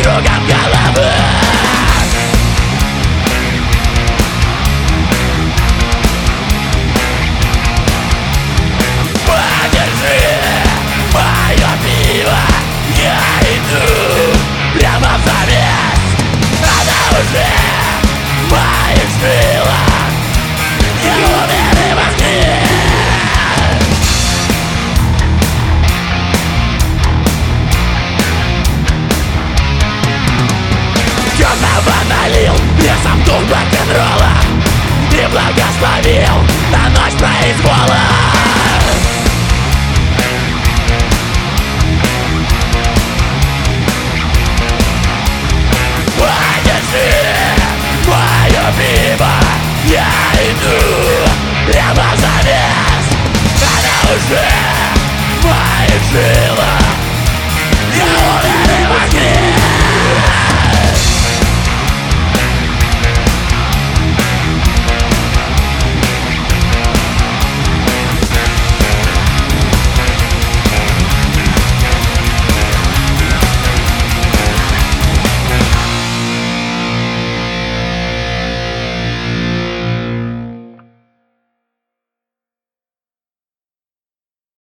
кругом головы. Подержи мое пиво, я иду прямо в завесть. Она уже в моих жилах, я уверен во сне. Темного налил весом дух рок-н-ролла и благословил на ночь произвола.